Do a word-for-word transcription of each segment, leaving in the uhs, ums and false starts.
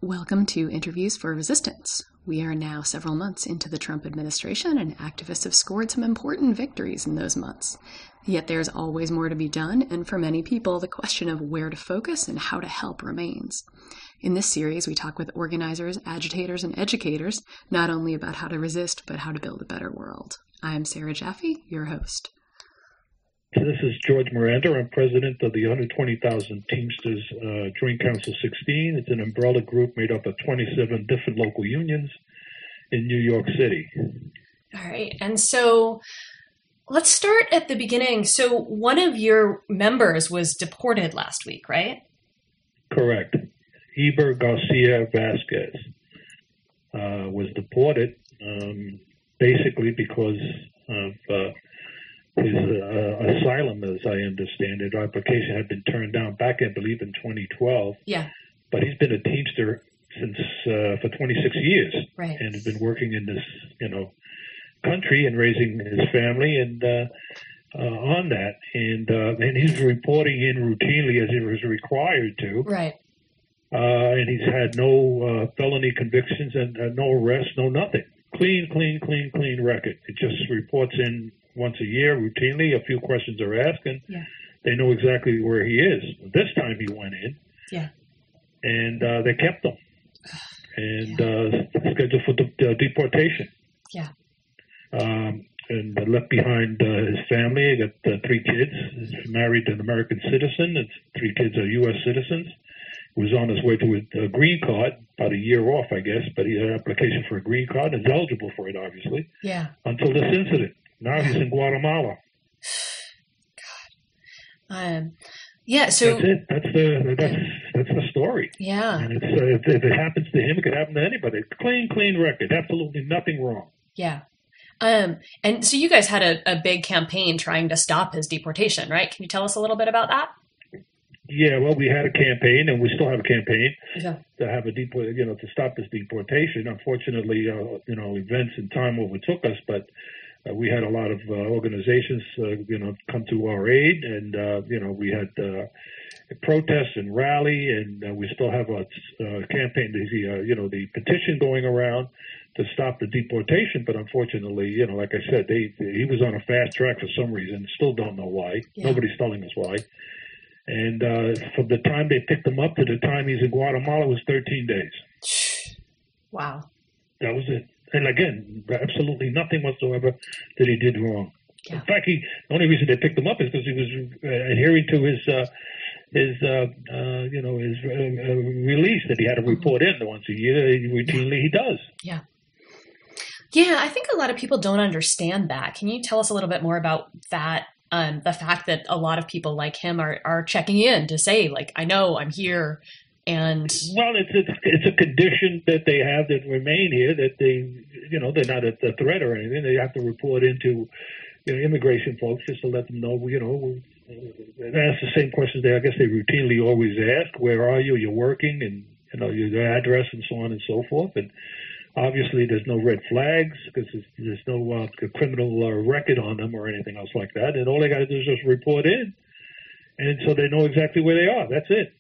Welcome to Interviews for Resistance. We are now several months into the Trump administration, and activists have scored some important victories in those months. Yet there's always more to be done, and for many people, the question of where to focus and how to help remains. In this series, we talk with organizers, agitators, and educators, not only about how to resist, but how to build a better world. I'm Sarah Jaffe, your host. This is George Miranda. I'm president of the one hundred twenty thousand Teamsters uh, Joint Council sixteen. It's an umbrella group made up of twenty-seven different local unions in New York City. All right. And so let's start at the beginning. So one of your members was deported last week, right? Correct. Eber Garcia Vasquez uh, was deported um, basically because of uh, his uh, asylum, as I understand it. Our application had been turned down back, I believe, in twenty twelve. Yeah. But he's been a Teamster since uh, for twenty-six years, right, and has been working in this, you know, country and raising his family and uh, uh, on that. And uh, and he's reporting in routinely as he was required to. Right. Uh, and he's had no uh, felony convictions and uh, no arrests, no nothing. Clean, clean, clean, clean record. It just reports in once a year routinely. A few questions are asked, and yeah. they know exactly where he is. This time he went in, yeah, and uh, they kept him, and yeah. uh, scheduled for de- uh, deportation. Yeah, um, and uh, left behind uh, his family. He got uh, three kids. He's married to an American citizen. His three kids are U S citizens. He was on his way to a, a green card, about a year off, I guess, but he had an application for a green card and is eligible for it, obviously. Yeah. Until this incident. Now he's in Guatemala. God. Um, yeah, so... That's it. That's the, that's, that's the story. Yeah. And it's, uh, if, if it happens to him, it could happen to anybody. Clean, clean record. Absolutely nothing wrong. Yeah. Um, and so you guys had a, a big campaign trying to stop his deportation, right? Can you tell us a little bit about that? Yeah, well, we had a campaign, and we still have a campaign yeah. to have a deport, you know, to stop this deportation. Unfortunately, uh, you know, events and time overtook us, but uh, we had a lot of uh, organizations, uh, you know, come to our aid, and uh, you know, we had uh, protests and rally, and uh, we still have a uh, campaign, the uh, you know, the petition going around to stop the deportation. But unfortunately, you know, like I said, they he was on a fast track for some reason. Still don't know why. Yeah. Nobody's telling us why. And uh, from the time they picked him up to the time he's in Guatemala was thirteen days. Wow. That was it. And again, absolutely nothing whatsoever that he did wrong. Yeah. In fact, he, the only reason they picked him up is because he was uh, adhering to his, uh, his uh, uh, you know, his uh, uh, release that he had to report in once a year. Routinely, he does. Yeah. Yeah, I think a lot of people don't understand that. Can you tell us a little bit more about that? Um, the fact that a lot of people like him are, are checking in to say, like, I know I'm here. And well, it's, it's it's a condition that they have that remain here, that they, you know, they're not a, a threat or anything. They have to report into, you know, immigration folks just to let them know, you know, and ask the same questions they, I guess they routinely always ask. Where are you? You're working, and, you know, your address and so on and so forth. And obviously, there's no red flags because there's, there's no uh, criminal uh, record on them or anything else like that. And all they got to do is just report in. And so they know exactly where they are. That's it.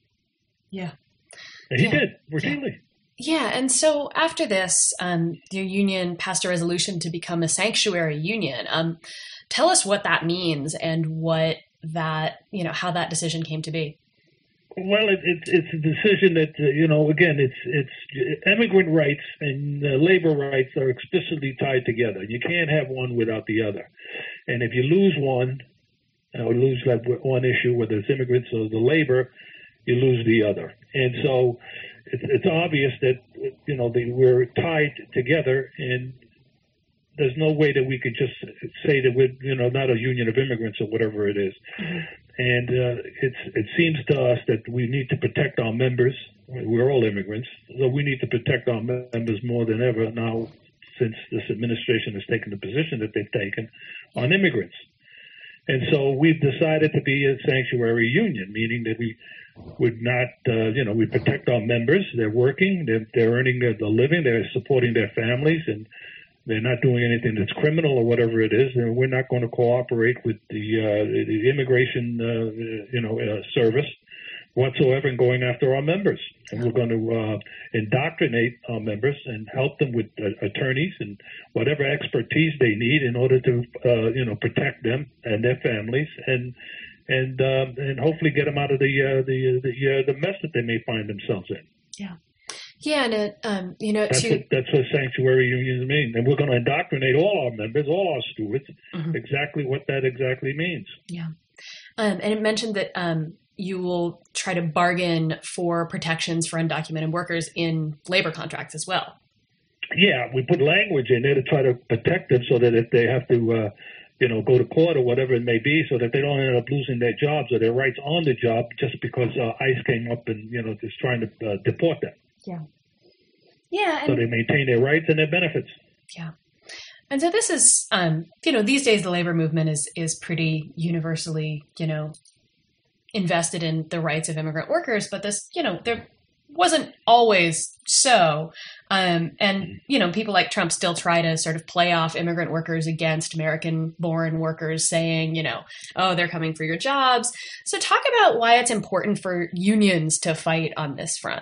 Yeah. And he yeah. did, routinely. Yeah. yeah. And so after this, um, your union passed a resolution to become a sanctuary union. Um, tell us what that means and what that, you know, how that decision came to be. Well, it, it, it's a decision that, uh, you know, again, it's it's immigrant rights and uh, labor rights are explicitly tied together. You can't have one without the other. And if you lose one, or lose that one issue, whether it's immigrants or the labor, you lose the other. And so it's, it's obvious that, you know, they, we're tied together, and there's no way that we could just say that we're, you know, not a union of immigrants or whatever it is. Mm-hmm. And uh, it's, it seems to us that we need to protect our members. We're all immigrants, so we need to protect our members more than ever now, since this administration has taken the position that they've taken on immigrants. And so we've decided to be a sanctuary union, meaning that we would not, uh, you know, we protect our members. They're working, they're, they're earning a living, they're supporting their families, and they're not doing anything that's criminal or whatever it is. And we're not going to cooperate with the, uh, the immigration, uh, you know, uh, service. whatsoever in going after our members. And we're going to uh, indoctrinate our members and help them with uh, attorneys and whatever expertise they need in order to, uh, you know, protect them and their families and and uh, and hopefully get them out of the uh, the the, uh, the mess that they may find themselves in. Yeah. Yeah, and it, um, you know, that's, to... what, that's what sanctuary unions mean. And we're going to indoctrinate all our members, all our stewards, mm-hmm. exactly what that exactly means. Yeah. Um, and it mentioned that um, you will try to bargain for protections for undocumented workers in labor contracts as well. Yeah, we put language in there to try to protect them so that if they have to, uh, you know, go to court or whatever it may be, so that they don't end up losing their jobs or their rights on the job just because uh, ICE came up and, you know, is trying to uh, deport them. Yeah. Yeah. And, so they maintain their rights and their benefits. Yeah. And so this is, um, you know, these days the labor movement is is pretty universally, you know, invested in the rights of immigrant workers. But this, you know, there wasn't always so. Um, and, you know, people like Trump still try to sort of play off immigrant workers against American-born workers, saying, you know, oh, they're coming for your jobs. So talk about why it's important for unions to fight on this front.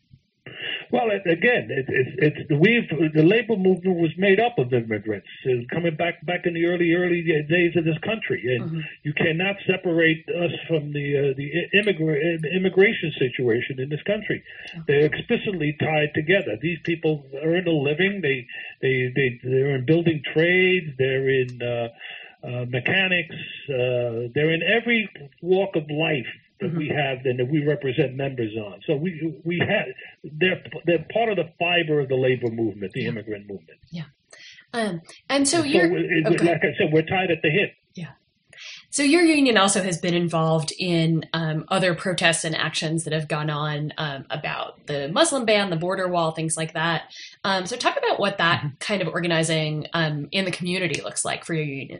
Well, it, again, it, it, it's we've the labor movement was made up of immigrants uh, coming back back in the early early days of this country, and mm-hmm. you cannot separate us from the uh, the immigra- immigration situation in this country. Okay. They're explicitly tied together. These people earn a living. They they they they're in building trades. They're in uh, uh, mechanics. Uh, they're in every walk of life that mm-hmm. we have and that we represent members on. So we we have they're they're part of the fiber of the labor movement, the yeah. immigrant movement. Yeah. Um, and so and you're so it, okay. like I said, we're tied at the hip. Yeah. So your union also has been involved in um, other protests and actions that have gone on um, about the Muslim ban, the border wall, things like that. Um, so talk about what that mm-hmm. kind of organizing um, in the community looks like for your union.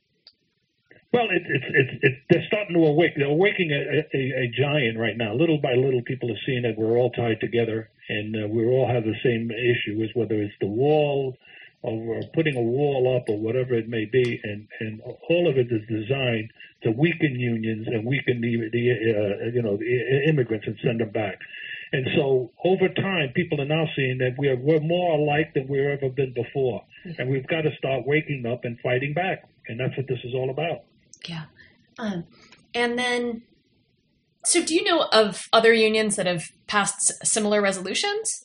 Well, it's it's it's it, they're starting to awake. They're awaking a, a, a giant right now. Little by little, people are seeing that we're all tied together, and uh, we all have the same issue, is whether it's the wall or putting a wall up or whatever it may be, and, and all of it is designed to weaken unions and weaken the, the uh, you know the immigrants and send them back. And so over time, people are now seeing that we are we're more alike than we've ever been before, and we've got to start waking up and fighting back, and that's what this is all about. Yeah. Um, and then, so do you know of other unions that have passed similar resolutions?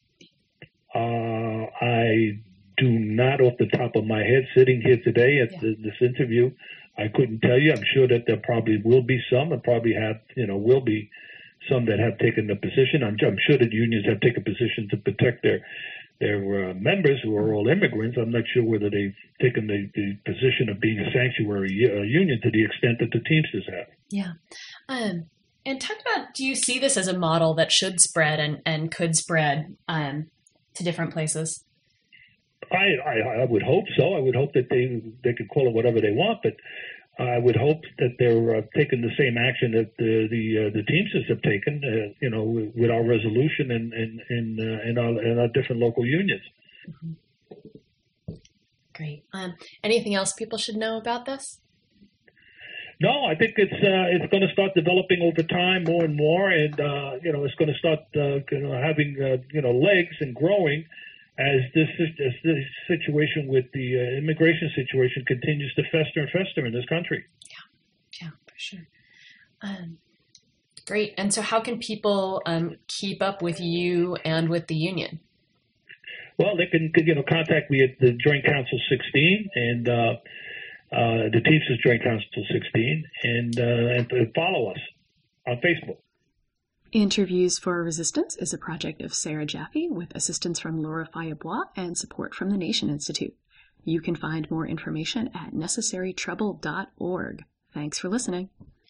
Uh, I do not off the top of my head. Sitting here today at yeah. the, this interview, I couldn't tell you. I'm sure that there probably will be some, and probably have, you know, will be some that have taken the position. I'm, I'm sure that unions have taken position to protect their their uh, members who are all immigrants. I'm not sure whether they've taken the, the position of being a sanctuary uh, union to the extent that the Teamsters have. Yeah. Um, and talk about, do you see this as a model that should spread and, and could spread um, to different places? I, I, I would hope so. I would hope that they they could call it whatever they want, but I would hope that they're uh, taking the same action that the the, uh, the Teamsters have taken, uh, you know, with, with our resolution and and and, uh, and, our, and our different local unions. Mm-hmm. Great. Um, anything else people should know about this? No, I think it's uh, it's going to start developing over time more and more, and uh, you know, it's going to start uh, you know having uh, you know legs and growing as this as this situation with the uh, immigration situation continues to fester and fester in this country. Yeah, yeah, for sure. Um, great. And so, how can people um, keep up with you and with the union? Well, they can you know contact me at the Joint Council sixteen and. Uh, Uh, the Teamsters Joint Council sixteen, and, uh, and follow us on Facebook. Interviews for Resistance is a project of Sarah Jaffe with assistance from Laura Fayebois and support from the Nation Institute. You can find more information at necessary trouble dot org. Thanks for listening.